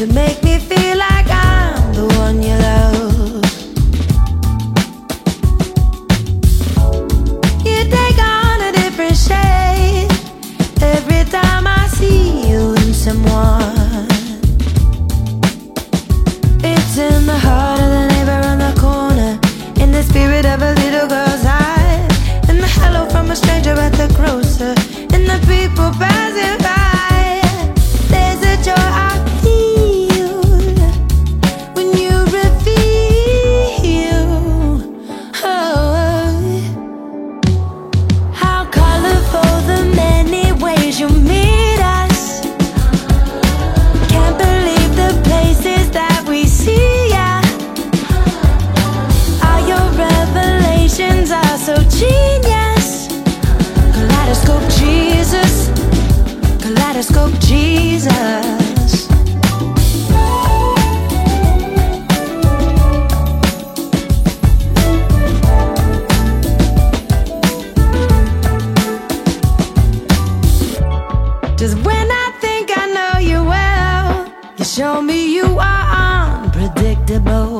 to make me feel like I'm the one you love. You take on a different shade every time I see you in someone. It's in the heart of the neighbor on the corner, in the spirit of a little girl's eye, in the hello from a stranger at the grocer, in the people passing by. There's a joy I feel when you reveal. Oh, how colorful the many ways you meet us. Can't believe the places that we see ya. All your revelations are so genius. Kaleidoscope Jesus, Kaleidoscope Jesus. Just when I think I know you well, you show me you are unpredictable.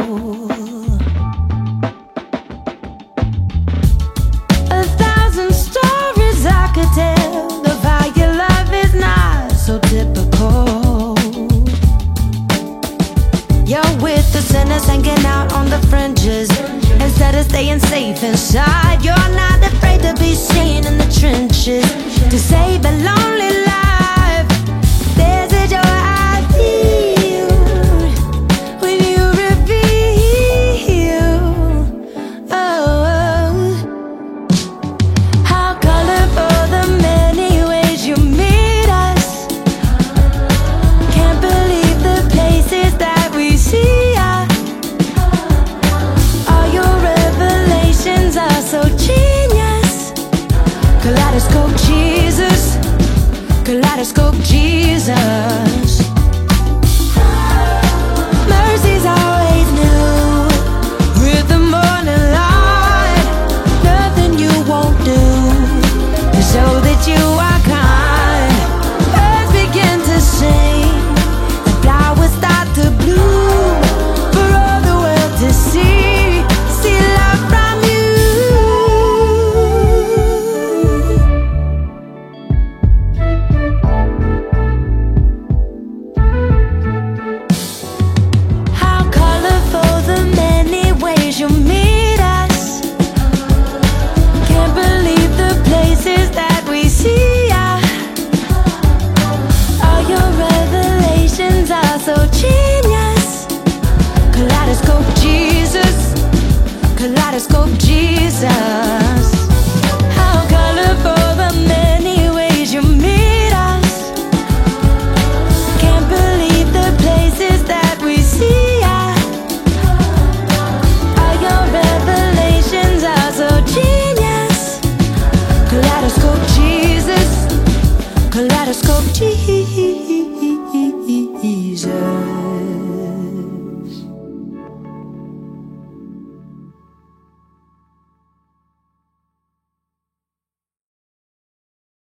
1,000 stories I could tell of how your love is not so typical. You're with the sinners hanging out on the fringes instead of staying safe inside. You're not afraid to be seen in the trenches to save a lonely life. There's a joy I feel when you reveal. Oh, how colorful the many ways you meet us. Can't believe the places that we see ya. All your revelations are so genius. Kaleidoscope Jesus, Kaleidoscope Jesus. Mercy's always new with the morning light. Nothing you won't do to show that you are kind. Birds begin to sing, the flowers start to bloom for all the world to see. See love from you. How colorful the many ways you meet us. Can't believe the places that we see ya. All your revelations are so genius. Kaleidoscope Jesus, Kaleidoscope Jesus. How colorful the many ways you meet us. Can't believe the places that we see ya. All your revelations are so genius. Kaleidoscope Jesus, Kaleidoscope Jesus.